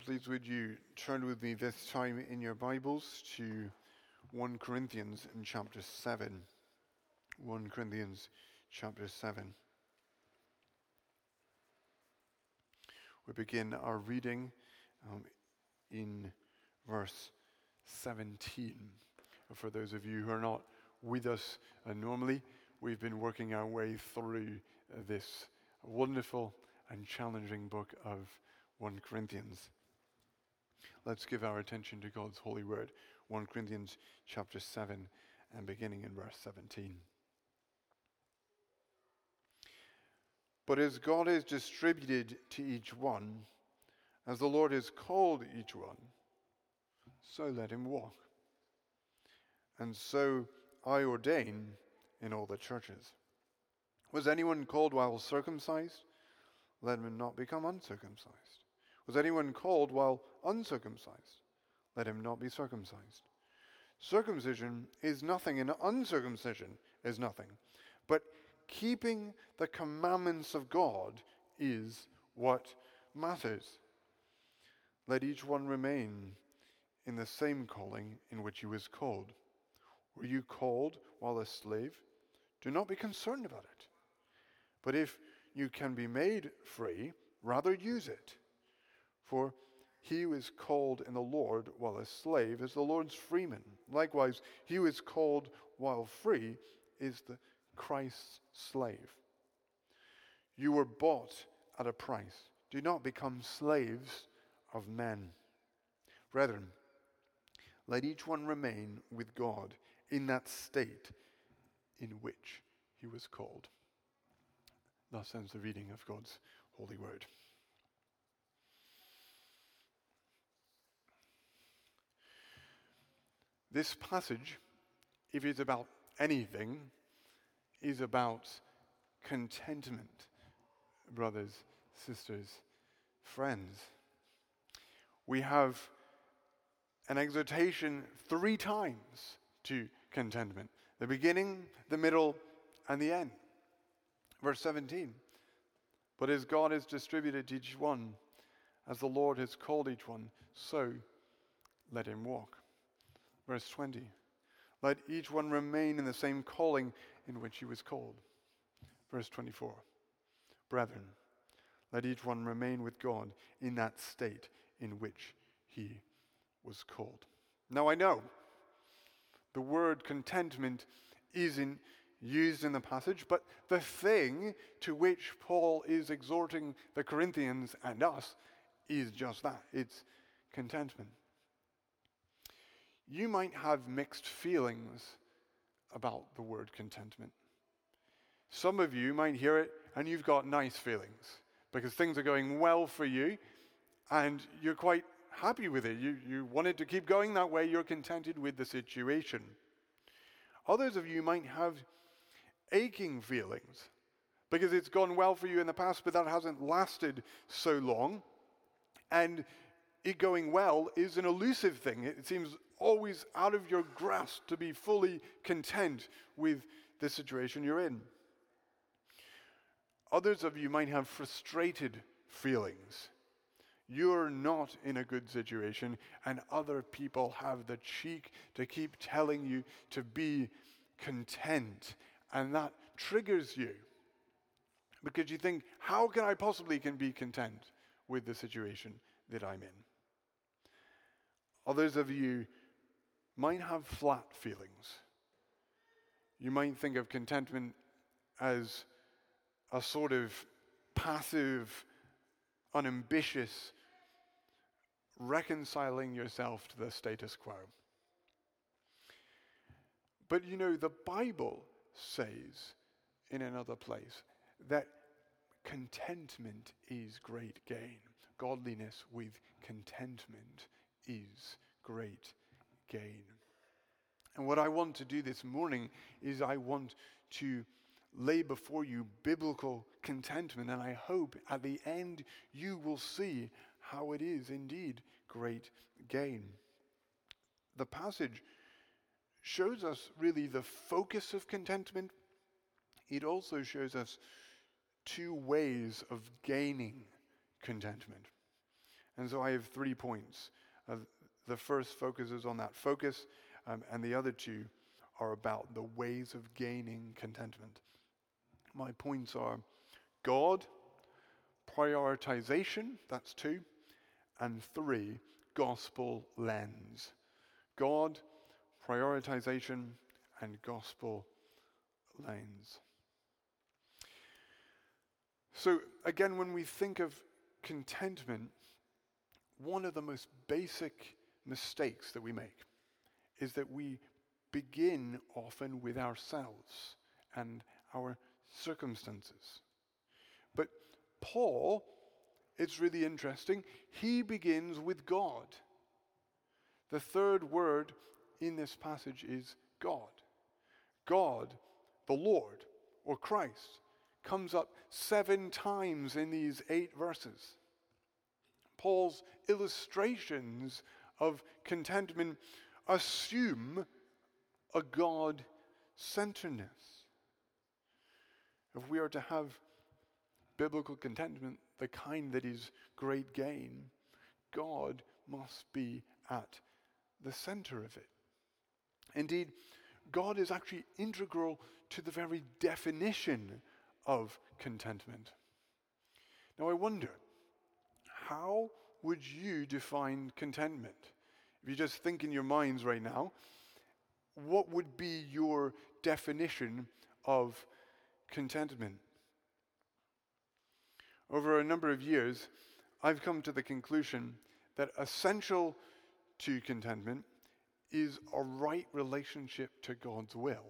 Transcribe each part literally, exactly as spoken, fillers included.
please would you turn with me this time in your Bibles to First Corinthians in chapter seven. First Corinthians chapter seven. We begin our reading um, in verse seventeen. For those of you who are not with us uh, normally, we've been working our way through uh, this wonderful and challenging book of First Corinthians. Let's give our attention to God's holy word. First Corinthians chapter seven and beginning in verse seventeen. But as God has distributed to each one, as the Lord has called each one, so let him walk. And so I ordain in all the churches. Was anyone called while circumcised? Let him not become uncircumcised. Was anyone called while uncircumcised? Let him not be circumcised. Circumcision is nothing, and uncircumcision is nothing. But keeping the commandments of God is what matters. Let each one remain in the same calling in which he was called. Were you called while a slave? Do not be concerned about it. But if you can be made free, rather use it. For he who is called in the Lord while a slave is the Lord's freeman. Likewise, he who is called while free is the Christ's slave. You were bought at a price. Do not become slaves of men. Brethren, let each one remain with God in that state in which he was called. Thus ends the reading of God's holy word. This passage, if it's about anything, is about contentment, brothers, sisters, friends. We have an exhortation three times to contentment: the beginning, the middle, and the end. Verse seventeen, but as God has distributed each one, as the Lord has called each one, so let him walk. Verse twenty, let each one remain in the same calling in which he was called. Verse twenty-four, brethren, let each one remain with God in that state in which he was called. Now I know the word contentment isn't used in the passage, but the thing to which Paul is exhorting the Corinthians and us is just that. It's contentment. You might have mixed feelings about the word contentment. Some of you might hear it and you've got nice feelings because things are going well for you and you're quite happy with it. You, you wanted to keep going that way. You're contented with the situation. Others of you might have aching feelings because it's gone well for you in the past, but that hasn't lasted so long. And it going well is an elusive thing. It seems always out of your grasp to be fully content with the situation you're in. Others of you might have frustrated feelings. You're not in a good situation, and other people have the cheek to keep telling you to be content, and that triggers you because you think, how can I possibly can be content with the situation that I'm in? Others of you might have flat feelings. You might think of contentment as a sort of passive, unambitious reconciling yourself to the status quo. But you know, the Bible says in another place that contentment is great gain. Godliness with contentment is great gain. And what I want to do this morning is I want to lay before you biblical contentment, and I hope at the end you will see how it is indeed great gain. The passage shows us really the focus of contentment. It also shows us two ways of gaining contentment. And so I have three points. Uh, the first focuses on that focus, um, and the other two are about the ways of gaining contentment. My points are God, prioritization, that's two, and three, gospel lens. God, prioritization, and gospel lens. So again, when we think of contentment, one of the most basic mistakes that we make is that we begin often with ourselves and our circumstances. But Paul, it's really interesting, he begins with God. The third word in this passage is God. God, the Lord, or Christ, comes up seven times in these eight verses. Paul's illustrations of contentment assume a God-centeredness. If we are to have biblical contentment, the kind that is great gain, God must be at the center of it. Indeed, God is actually integral to the very definition of contentment. Now I wonder, how would you define contentment? If you just think in your minds right now, what would be your definition of contentment? Over a number of years, I've come to the conclusion that essential to contentment is a right relationship to God's will.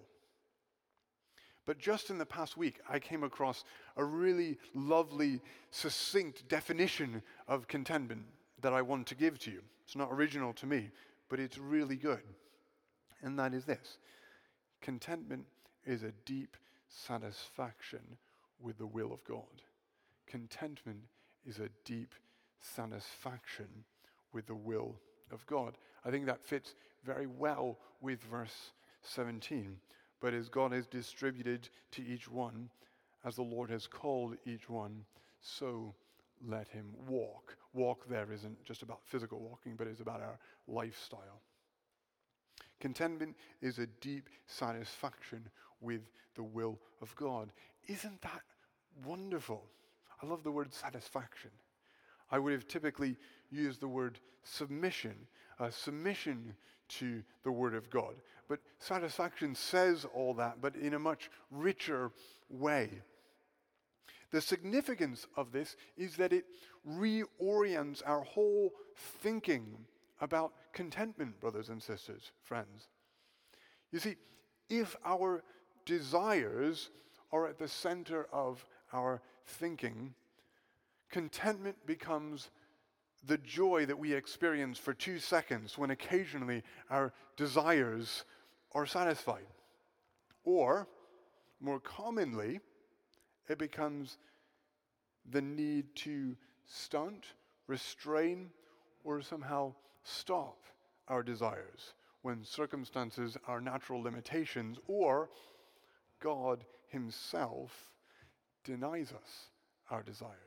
But just in the past week, I came across a really lovely, succinct definition of contentment that I want to give to you. It's not original to me, but it's really good. And that is this: contentment is a deep satisfaction with the will of God. Contentment is a deep satisfaction with the will of God. I think that fits very well with verse seventeen. But as God has distributed to each one, as the Lord has called each one, so let him walk. Walk there isn't just about physical walking, but it's about our lifestyle. Contentment is a deep satisfaction with the will of God. Isn't that wonderful? I love the word satisfaction. I would have typically used the word submission, uh, submission to the Word of God. But satisfaction says all that, but in a much richer way. The significance of this is that it reorients our whole thinking about contentment, brothers and sisters, friends. You see, if our desires are at the center of our thinking, contentment becomes the joy that we experience for two seconds when occasionally our desires are satisfied. Or, more commonly, it becomes the need to stunt, restrain, or somehow stop our desires when circumstances are natural limitations, or God himself denies us our desires.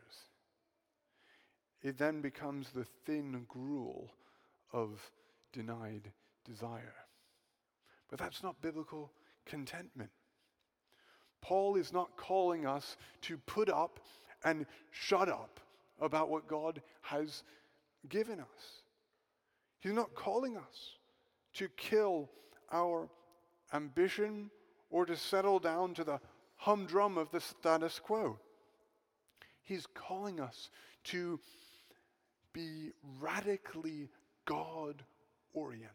It then becomes the thin gruel of denied desire. But that's not biblical contentment. Paul is not calling us to put up and shut up about what God has given us. He's not calling us to kill our ambition or to settle down to the humdrum of the status quo. He's calling us to be radically God-oriented.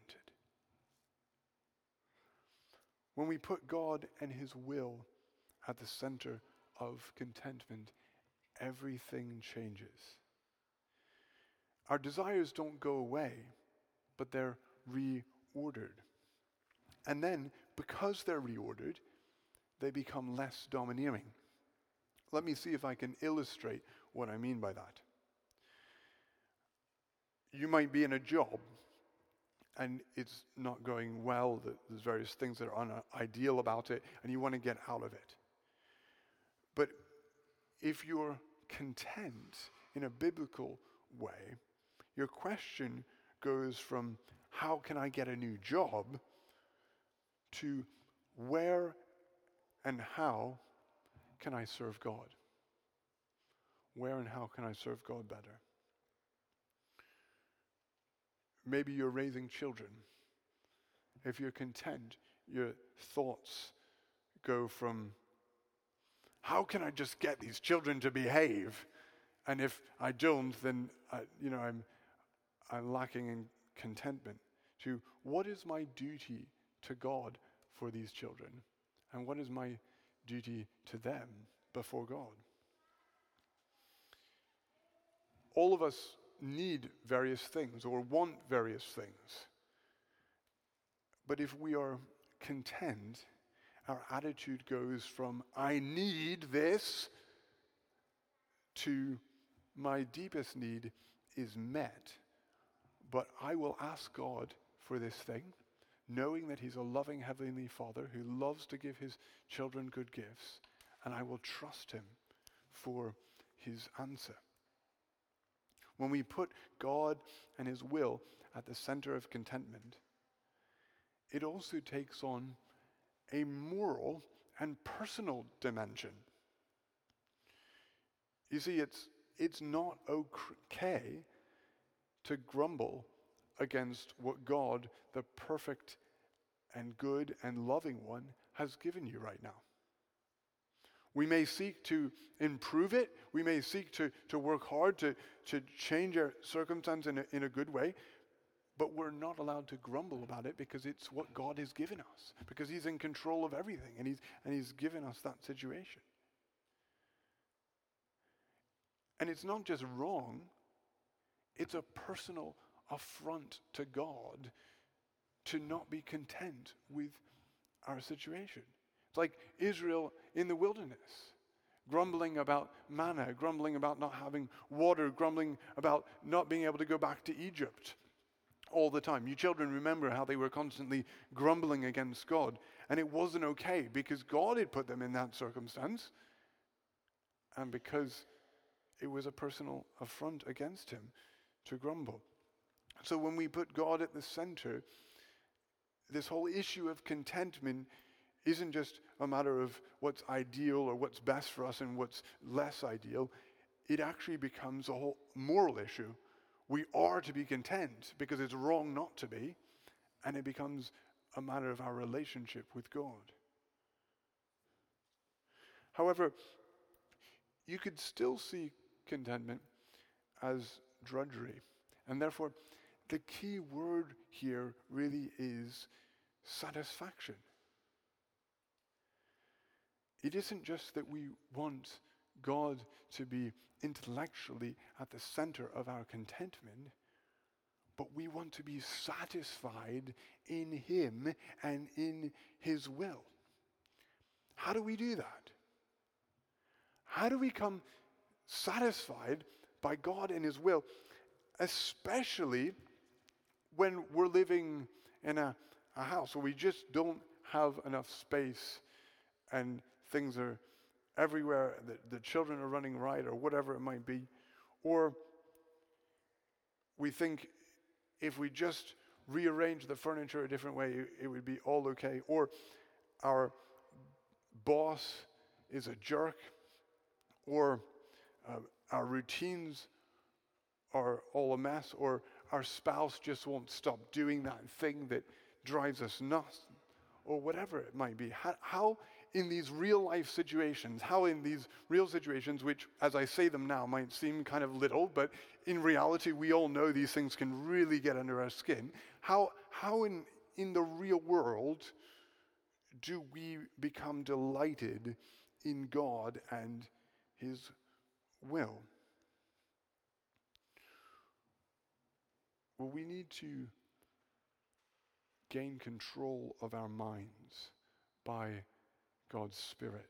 When we put God and his will at the center of contentment, everything changes. Our desires don't go away, but they're reordered. And then, because they're reordered, they become less domineering. Let me see if I can illustrate what I mean by that. You might be in a job and it's not going well, there's various things that are unideal about it, and you want to get out of it. But if you're content in a biblical way, your question goes from how can I get a new job to where and how can I serve God? Where and how can I serve God better? Maybe you're raising children. If you're content, your thoughts go from, how can I just get these children to behave? And if I don't, then I, you know I'm I'm lacking in contentment. To what is my duty to God for these children? And what is my duty to them before God? All of us need various things or want various things. But if we are content, our attitude goes from, I need this, to my deepest need is met. But I will ask God for this thing, knowing that he's a loving Heavenly Father who loves to give his children good gifts, and I will trust him for his answer. When we put God and his will at the center of contentment, it also takes on a moral and personal dimension. You see, it's it's not okay to grumble against what God, the perfect and good and loving one, has given you right now. We may seek to improve it. We may seek to, to work hard to, to change our circumstance in a, in a good way. But we're not allowed to grumble about it because it's what God has given us. Because he's in control of everything. And he's, and he's given us that situation. And it's not just wrong. It's a personal affront to God to not be content with our situation. It's like Israel in the wilderness, grumbling about manna, grumbling about not having water, grumbling about not being able to go back to Egypt all the time. You children remember how they were constantly grumbling against God, and it wasn't okay because God had put them in that circumstance, and because it was a personal affront against him to grumble. So when we put God at the center, this whole issue of contentment isn't just a matter of what's ideal or what's best for us and what's less ideal. It actually becomes a whole moral issue. We are to be content because it's wrong not to be, and it becomes a matter of our relationship with God. However, you could still see contentment as drudgery, and therefore the key word here really is satisfaction. It isn't just that we want God to be intellectually at the center of our contentment, but we want to be satisfied in him and in his will. How do we do that? How do we come satisfied by God and his will, especially when we're living in a, a house where we just don't have enough space and things are everywhere, the, the children are running riot or whatever it might be, or we think if we just rearrange the furniture a different way, it, it would be all okay, or our boss is a jerk, or uh, our routines are all a mess, or our spouse just won't stop doing that thing that drives us nuts, or whatever it might be. How, how in these real life situations, how in these real situations, which as I say them now might seem kind of little, but in reality we all know these things can really get under our skin, how, how in, in the real world do we become delighted in God and his will? Well, we need to gain control of our minds by God's Spirit.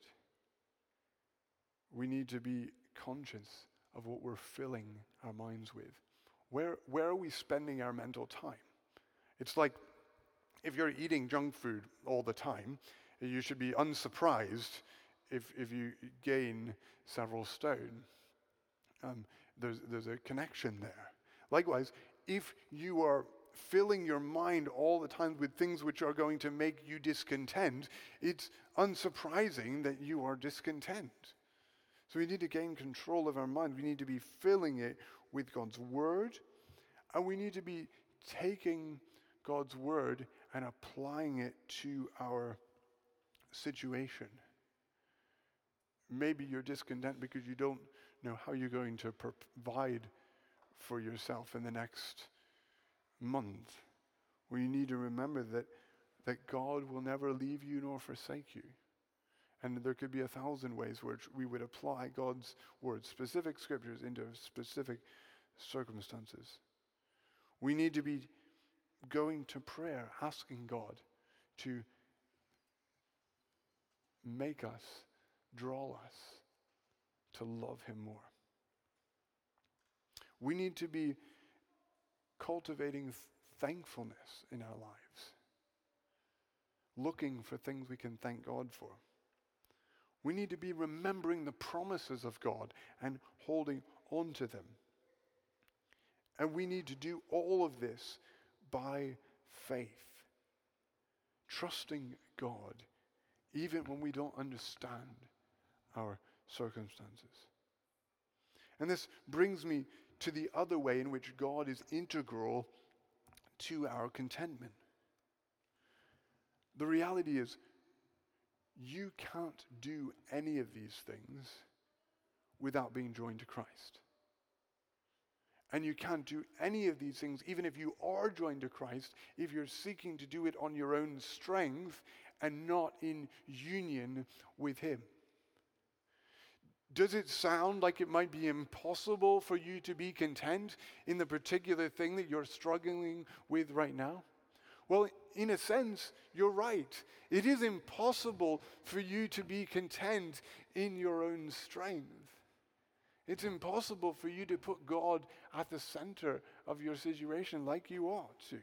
We need to be conscious of what we're filling our minds with. Where, where are we spending our mental time? It's like if you're eating junk food all the time, you should be unsurprised if, if you gain several stone. Um, there's, there's a connection there. Likewise, if you are filling your mind all the time with things which are going to make you discontent, it's unsurprising that you are discontent. So we need to gain control of our mind. We need to be filling it with God's word, and we need to be taking God's word and applying it to our situation. Maybe you're discontent because you don't know how you're going to provide for yourself in the next month. Well, you need to remember that, that God will never leave you nor forsake you. And there could be a thousand ways which we would apply God's words, specific scriptures, into specific circumstances. We need to be going to prayer, asking God to make us, draw us to love him more. We need to be cultivating thankfulness in our lives, looking for things we can thank God for. We need to be remembering the promises of God and holding on to them. And we need to do all of this by faith, trusting God even when we don't understand our circumstances. And this brings me to the other way in which God is integral to our contentment. The reality is, you can't do any of these things without being joined to Christ. And you can't do any of these things, even if you are joined to Christ, if you're seeking to do it on your own strength and not in union with him. Does it sound like it might be impossible for you to be content in the particular thing that you're struggling with right now? Well, in a sense, you're right. It is impossible for you to be content in your own strength. It's impossible for you to put God at the center of your situation like you ought to.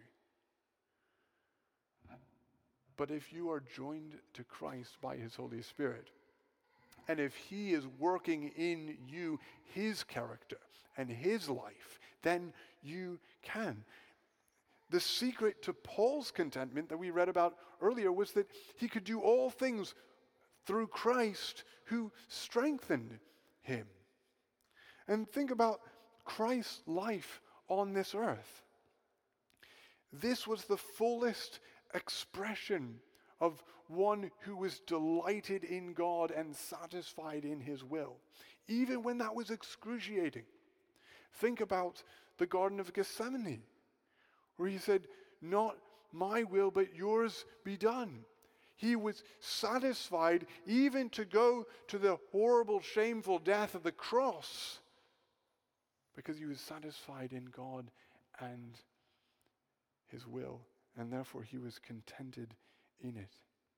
But if you are joined to Christ by his Holy Spirit, and if he is working in you his character and his life, then you can. The secret to Paul's contentment that we read about earlier was that he could do all things through Christ who strengthened him. And think about Christ's life on this earth. This was the fullest expression of one who was delighted in God and satisfied in his will, even when that was excruciating. Think about the Garden of Gethsemane, where he said, "Not my will, but yours be done." He was satisfied even to go to the horrible, shameful death of the cross because he was satisfied in God and his will, and therefore he was contented in it.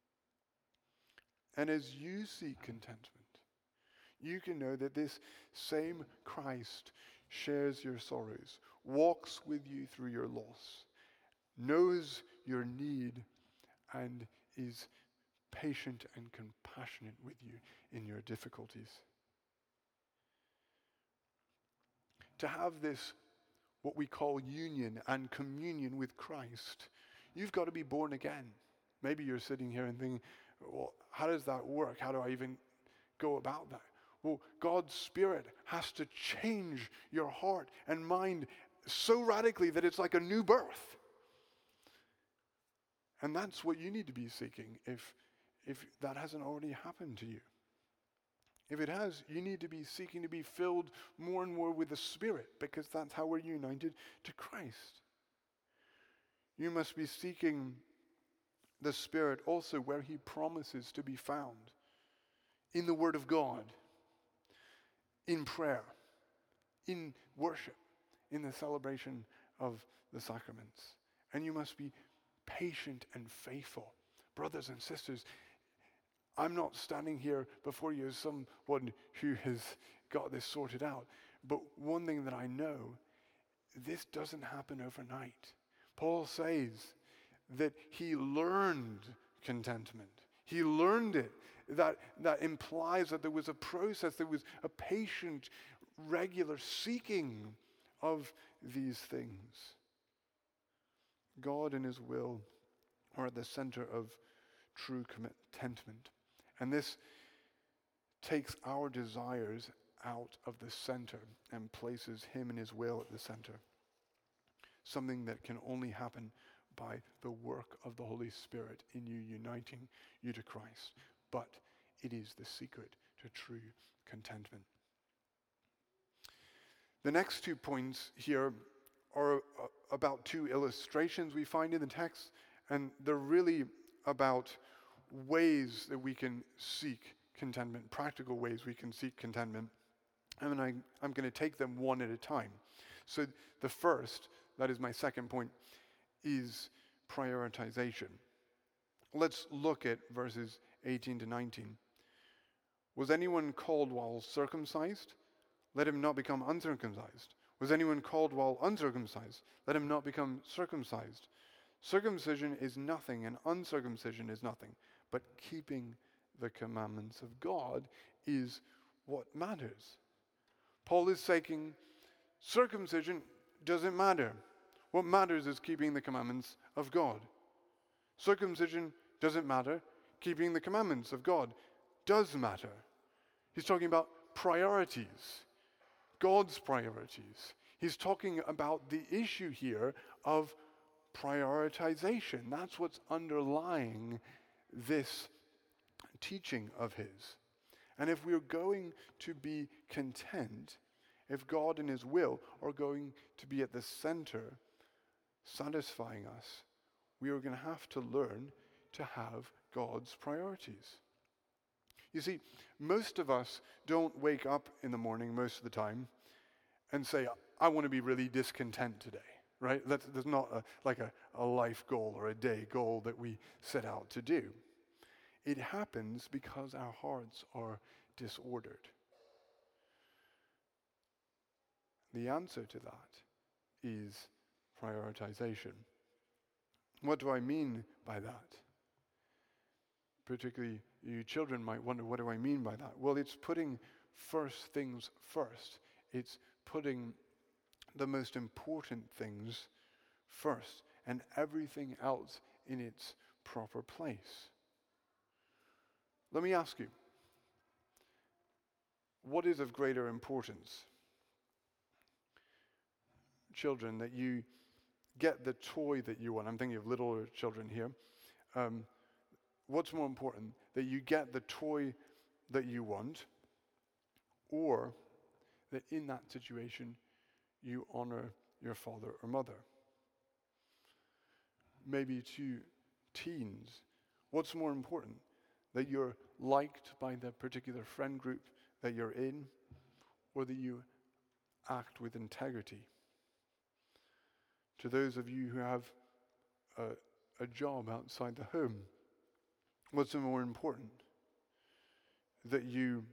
And as you seek contentment, you can know that this same Christ shares your sorrows, walks with you through your loss, knows your need, and is patient and compassionate with you in your difficulties. To have this, what we call union and communion with Christ, you've got to be born again. Maybe you're sitting here and thinking, well, how does that work? How do I even go about that? Well, God's Spirit has to change your heart and mind so radically that it's like a new birth. And that's what you need to be seeking if, if that hasn't already happened to you. If it has, you need to be seeking to be filled more and more with the Spirit, because that's how we're united to Christ. You must be seeking the Spirit also where he promises to be found. In the Word of God, in prayer, in worship, in the celebration of the sacraments. And you must be patient and faithful. Brothers and sisters, I'm not standing here before you as someone who has got this sorted out. But one thing that I know, this doesn't happen overnight. Paul says that he learned contentment. He learned it. That, that implies that there was a process, there was a patient, regular seeking of these things. God and his will are at the center of true contentment. And this takes our desires out of the center and places him and his will at the center. Something that can only happen by the work of the Holy Spirit in you, uniting you to Christ. But it is the secret to true contentment. The next two points here are uh, about two illustrations we find in the text, and they're really about ways that we can seek contentment, practical ways we can seek contentment. And I, I'm going to take them one at a time. So the first, that is my second point, is prioritization. Let's look at verses eighteen to nineteen. Was anyone called while circumcised? Let him not become uncircumcised. Was anyone called while uncircumcised? Let him not become circumcised. Circumcision is nothing, and uncircumcision is nothing, but keeping the commandments of God is what matters. Paul is saying circumcision doesn't matter. What matters is keeping the commandments of God. Circumcision doesn't matter. Keeping the commandments of God does matter. He's talking about priorities, God's priorities. He's talking about the issue here of prioritization. That's what's underlying this teaching of his. And if we're going to be content, if God and his will are going to be at the center, satisfying us, we are going to have to learn to have God's priorities. You see, most of us don't wake up in the morning most of the time and say, I want to be really discontent today, right? That's, that's not a, like a, a life goal or a day goal that we set out to do. It happens because our hearts are disordered. The answer to that is prioritization. What do I mean by that? Particularly you children might wonder, what do I mean by that? Well, it's putting first things first. It's putting the most important things first and everything else in its proper place. Let me ask you, what is of greater importance? Children, that you get the toy that you want. I'm thinking of little children here. Um, what's more important, that you get the toy that you want, or that in that situation you honor your father or mother? Maybe to teens, what's more important, that you're liked by the particular friend group that you're in, or that you act with integrity? To those of you who have a, a job outside the home, what's more important? That you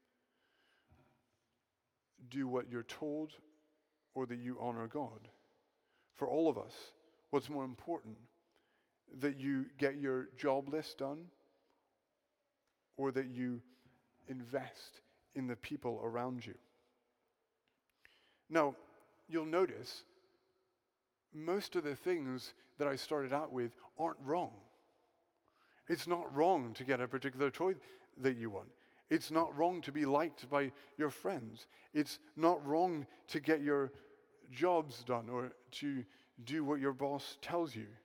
do what you're told, or that you honor God? For all of us, what's more important? That you get your job list done, or that you invest in the people around you? Now, you'll notice most of the things that I started out with aren't wrong. It's not wrong to get a particular toy that you want. It's not wrong to be liked by your friends. It's not wrong to get your jobs done or to do what your boss tells you.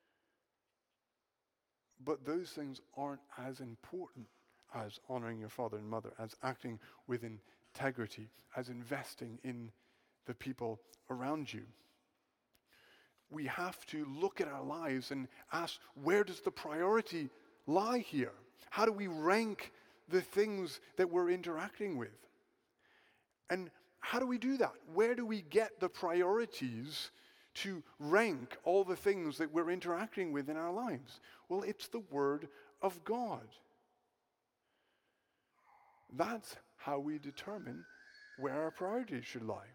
But those things aren't as important as honoring your father and mother, as acting with integrity, as investing in the people around you. We have to look at our lives and ask, where does the priority lie here? How do we rank the things that we're interacting with? And how do we do that? Where do we get the priorities to rank all the things that we're interacting with in our lives? Well, it's the Word of God. That's how we determine where our priorities should lie.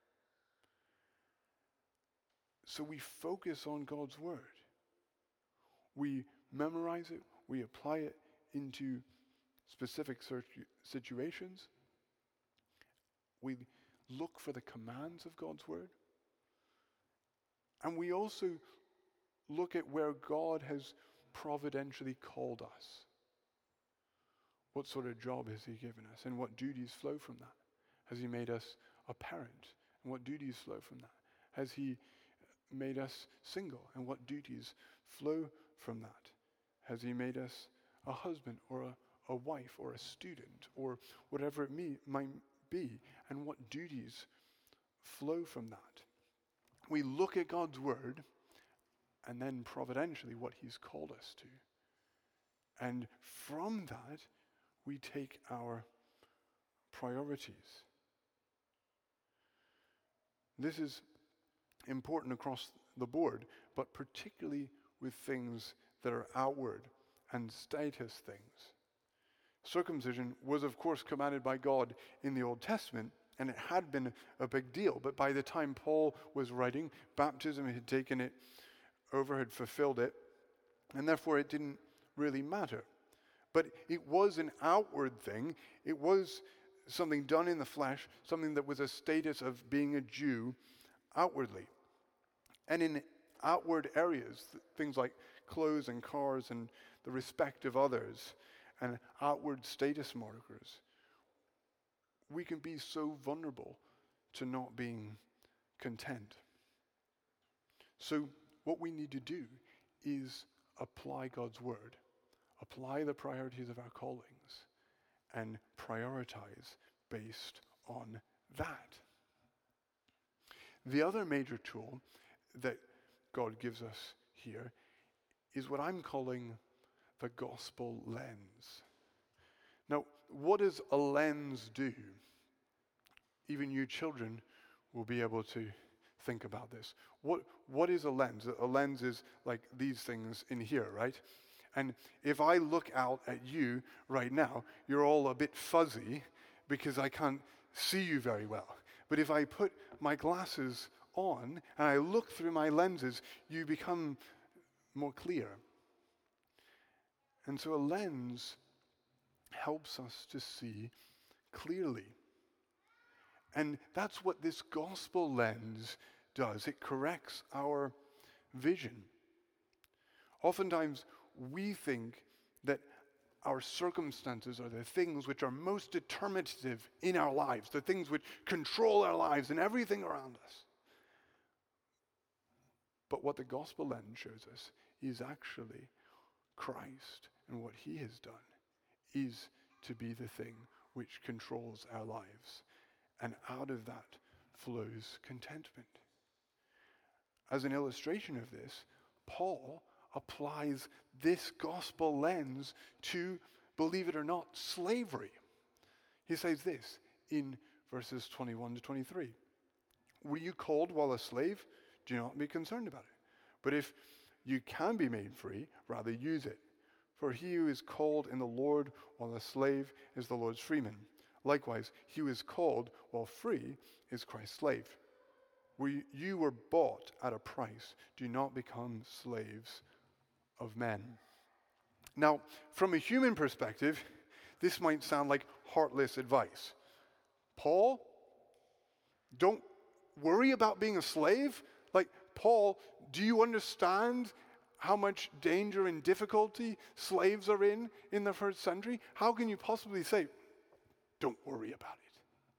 So we focus on God's Word. We memorize it, we apply it into specific situations. We look for the commands of God's word. And we also look at where God has providentially called us. What sort of job has he given us, and what duties flow from that? Has he made us a parent, and what duties flow from that? Has he made us single, and what duties flow from that? Has he made us a husband or a, a wife or a student or whatever it may, might be, and what duties flow from that? We look at God's word and then providentially what he's called us to. And from that, we take our priorities. This is important across the board, but particularly with things that are outward and status things. Circumcision was, of course, commanded by God in the Old Testament, and it had been a big deal. But by the time Paul was writing, baptism had taken it over, had fulfilled it, and therefore it didn't really matter. But it was an outward thing. It was something done in the flesh, something that was a status of being a Jew outwardly. And in outward areas, things like clothes and cars and the respect of others and outward status markers, we can be so vulnerable to not being content. So what we need to do is apply God's word, apply the priorities of our callings, and prioritize based on that. The other major tool that God gives us here is what I'm calling the gospel lens. Now, what does a lens do? Even you children will be able to think about this. What What is a lens? A lens is like these things in here, right? And if I look out at you right now, you're all a bit fuzzy because I can't see you very well. But if I put my glasses on and I look through my lenses, you become more clear. And so a lens helps us to see clearly. And that's what this gospel lens does. It corrects our vision. Oftentimes, we think that our circumstances are the things which are most determinative in our lives, the things which control our lives and everything around us. But what the gospel lens shows us is actually Christ, and what he has done is to be the thing which controls our lives. And out of that flows contentment. As an illustration of this, Paul applies this gospel lens to, believe it or not, slavery. He says this in verses twenty-one to twenty-three. Were you called while a slave? Do not be concerned about it. But if you can be made free, rather use it. For he who is called in the Lord while a slave is the Lord's freeman. Likewise, he who is called while free is Christ's slave. We, you were bought at a price. Do not become slaves of men. Now, from a human perspective, this might sound like heartless advice. Paul, don't worry about being a slave? Like, Paul, do you understand how much danger and difficulty slaves are in in the first century? How can you possibly say, don't worry about it?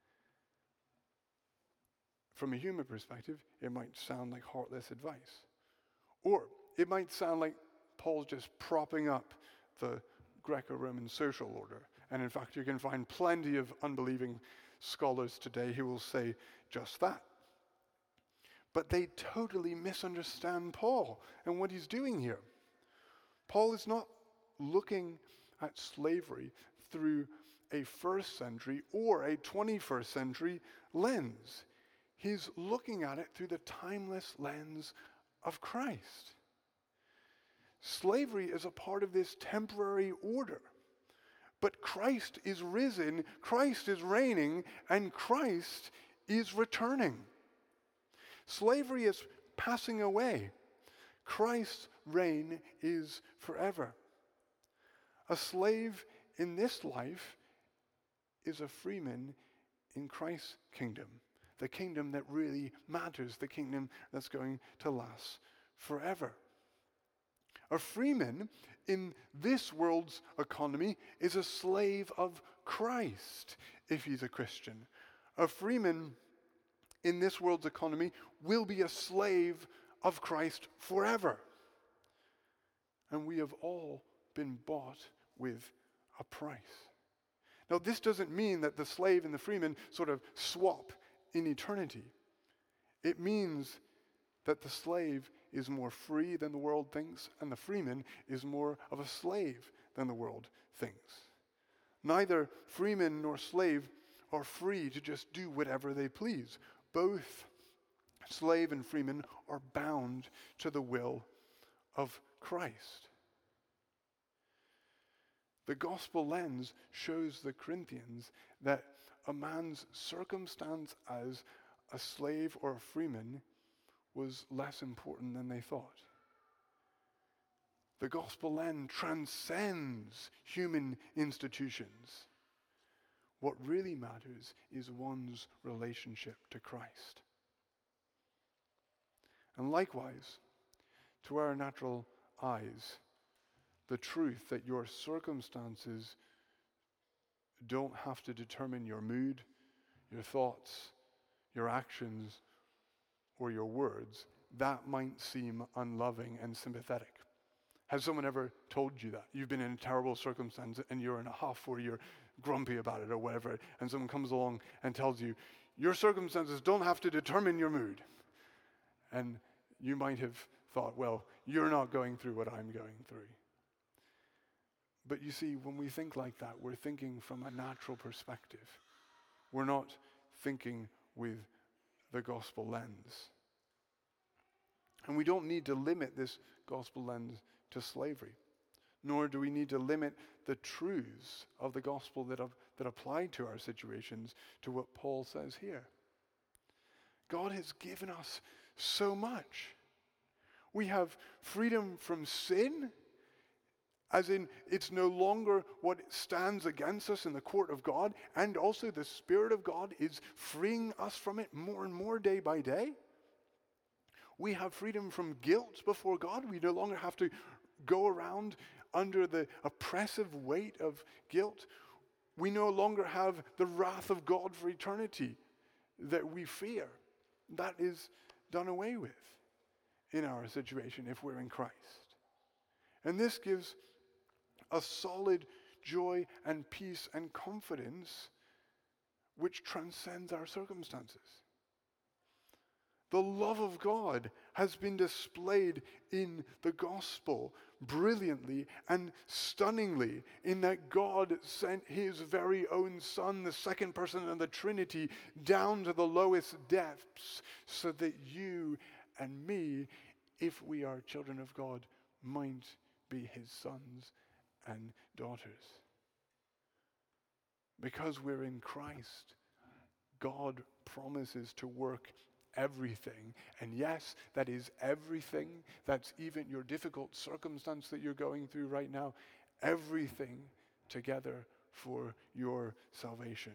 From a human perspective, it might sound like heartless advice. Or it might sound like Paul's just propping up the Greco-Roman social order. And in fact, you can find plenty of unbelieving scholars today who will say just that. But they totally misunderstand Paul and what he's doing here. Paul is not looking at slavery through a first century or a twenty-first century lens. He's looking at it through the timeless lens of Christ. Slavery is a part of this temporary order. But Christ is risen, Christ is reigning, and Christ is returning. Slavery is passing away. Christ's reign is forever. A slave in this life is a freeman in Christ's kingdom. the kingdom that really matters, the kingdom that's going to last forever. A freeman in this world's economy is a slave of Christ if he's a Christian. A freeman in this world's economy will be a slave of Christ forever. And we have all been bought with a price. Now, this doesn't mean that the slave and the freeman sort of swap in eternity. It means that the slave is more free than the world thinks, and the freeman is more of a slave than the world thinks. Neither freeman nor slave are free to just do whatever they please. Both slave and freeman are bound to the will of Christ. The gospel lens shows the Corinthians that a man's circumstance as a slave or a freeman was less important than they thought. The gospel lens transcends human institutions. What really matters is one's relationship to Christ. And likewise, to our natural eyes, the truth that your circumstances don't have to determine your mood, your thoughts, your actions, or your words, that might seem unloving and sympathetic. Has someone ever told you that? You've been in a terrible circumstance and you're in a huff or you're grumpy about it or whatever, and someone comes along and tells you, your circumstances don't have to determine your mood. And you might have thought, well, you're not going through what I'm going through. But you see, when we think like that, we're thinking from a natural perspective. We're not thinking with the gospel lens. And we don't need to limit this gospel lens to slavery, nor do we need to limit the truths of the gospel that, have, that apply to our situations to what Paul says here. God has given us so much. We have freedom from sin, as in it's no longer what stands against us in the court of God, and also the Spirit of God is freeing us from it more and more day by day. We have freedom from guilt before God. We no longer have to go around under the oppressive weight of guilt. We no longer have the wrath of God for eternity that we fear. That is done away with in our situation if we're in Christ. And this gives a solid joy and peace and confidence which transcends our circumstances. The love of God has been displayed in the gospel brilliantly and stunningly in that God sent his very own Son, the second person of the Trinity, down to the lowest depths so that you and me, if we are children of God, might be his sons and daughters. Because we're in Christ, God promises to work everything. And yes, that is everything. That's even your difficult circumstance that you're going through right now. Everything together for your salvation.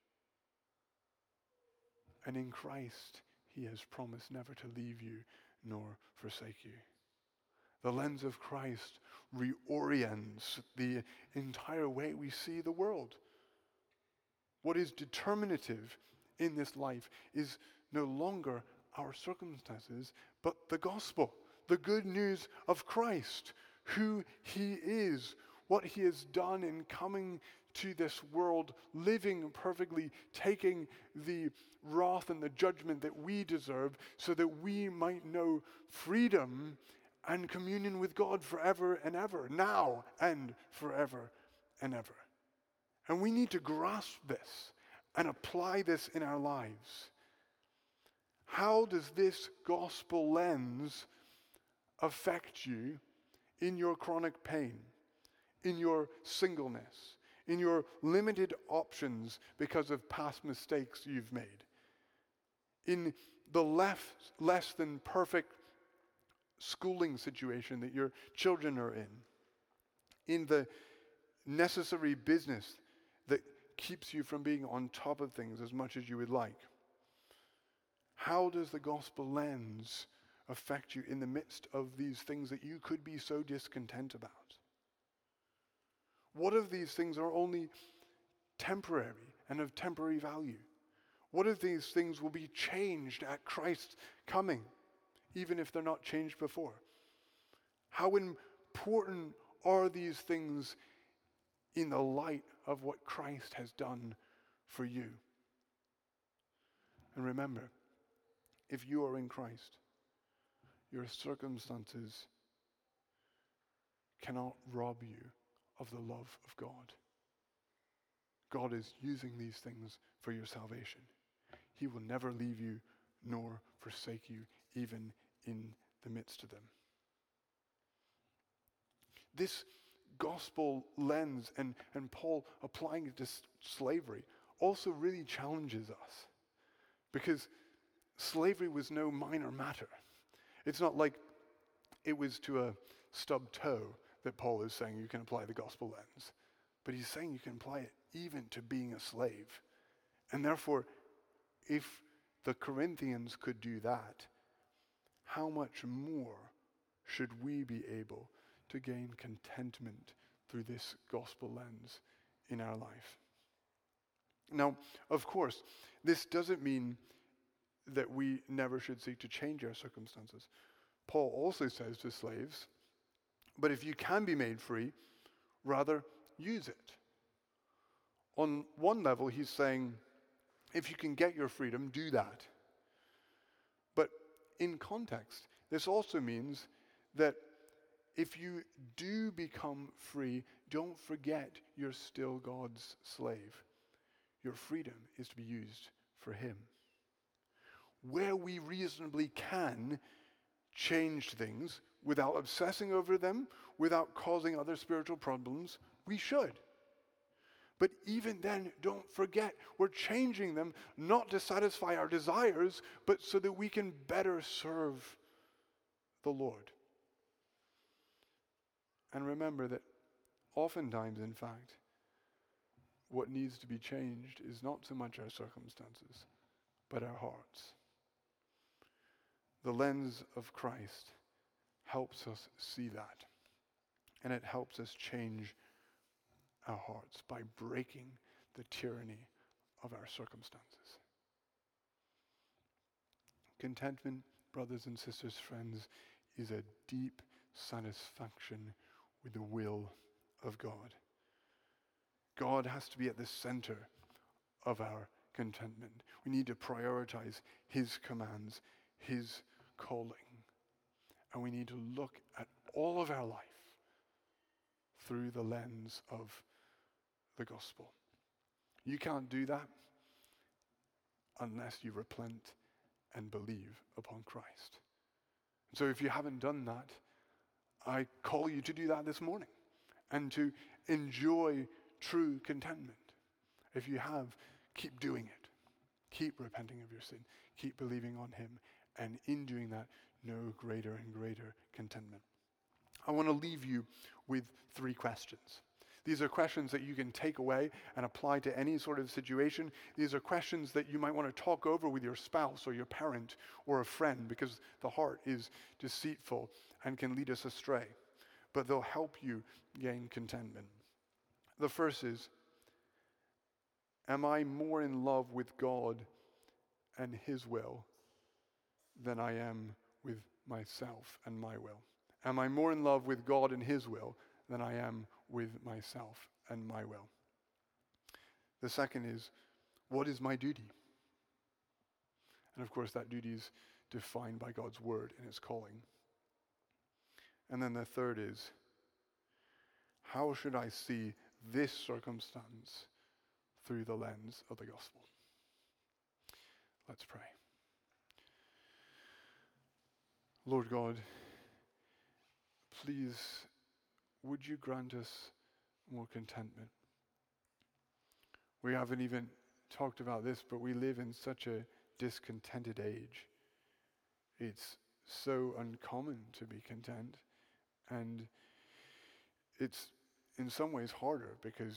And in Christ, he has promised never to leave you nor forsake you. The lens of Christ reorients the entire way we see the world. What is determinative in this life is no longer our circumstances, but the gospel, the good news of Christ, who he is, what he has done in coming to this world, living perfectly, taking the wrath and the judgment that we deserve so that we might know freedom and communion with God forever and ever, now and forever and ever. And we need to grasp this and apply this in our lives. How does this gospel lens affect you in your chronic pain, in your singleness, in your limited options because of past mistakes you've made, in the left, less than perfect schooling situation that your children are in, in the necessary business that keeps you from being on top of things as much as you would like, How does the gospel lens affect you in the midst of these things that you could be so discontent about? What if these things are only temporary and of temporary value? What if these things will be changed at Christ's coming, even if they're not changed before? How important are these things in the light of what Christ has done for you? And remember, if you are in Christ, your circumstances cannot rob you of the love of God. God is using these things for your salvation. He will never leave you nor forsake you, even in the midst of them. This gospel lens, and, and Paul applying it to s- slavery, also really challenges us. Because slavery was no minor matter. It's not like it was to a stubbed toe that Paul is saying you can apply the gospel lens. But he's saying you can apply it even to being a slave. And therefore, if the Corinthians could do that, how much more should we be able to gain contentment through this gospel lens in our life? Now, of course, this doesn't mean that we never should seek to change our circumstances. Paul also says to slaves, but if you can be made free, rather use it. On one level, he's saying, if you can get your freedom, do that. But in context, this also means that if you do become free, don't forget you're still God's slave. Your freedom is to be used for him. Where we reasonably can change things without obsessing over them, without causing other spiritual problems, we should. But even then, don't forget, we're changing them not to satisfy our desires, but so that we can better serve the Lord. And remember that oftentimes, in fact, what needs to be changed is not so much our circumstances, but our hearts. The lens of Christ helps us see that, and it helps us change our hearts by breaking the tyranny of our circumstances. Contentment, brothers and sisters, friends, is a deep satisfaction with the will of God. God has to be at the center of our contentment. We need to prioritize his commands, his calling. And we need to look at all of our life through the lens of the gospel. You can't do that unless you repent and believe upon Christ. So if you haven't done that, I call you to do that this morning and to enjoy true contentment. If you have, keep doing it. Keep repenting of your sin. Keep believing on him. And in doing that, know greater and greater contentment. I want to leave you with three questions. These are questions that you can take away and apply to any sort of situation. These are questions that you might want to talk over with your spouse or your parent or a friend, because the heart is deceitful and can lead us astray. But they'll help you gain contentment. The first is, am I more in love with God and his will than I am with myself and my will? Am I more in love with God and his will than I am with myself and my will? The second is, what is my duty? And of course, that duty is defined by God's word and his calling. And then the third is, how should I see this circumstance through the lens of the gospel? Let's pray. Lord God, please, would you grant us more contentment? We haven't even talked about this, but we live in such a discontented age. It's so uncommon to be content, and it's in some ways harder because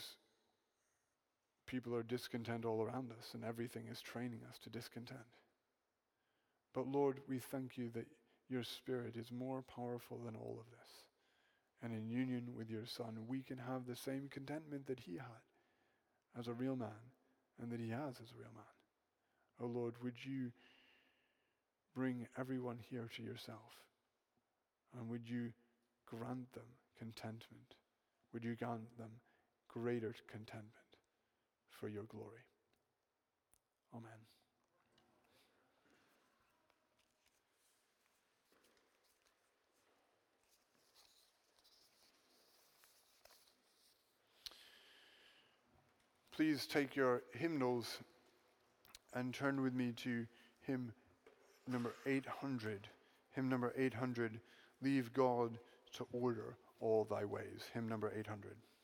people are discontent all around us, and everything is training us to discontent. But Lord, we thank you that your Spirit is more powerful than all of this. And in union with your Son, we can have the same contentment that he had as a real man and that he has as a real man. Oh Lord, would you bring everyone here to yourself? And would you grant them contentment? Would you grant them greater contentment for your glory? Amen. Please take your hymnals and turn with me to hymn number eight hundred. Hymn number eight hundred, Leave God to Order All Thy Ways. Hymn number eight hundred.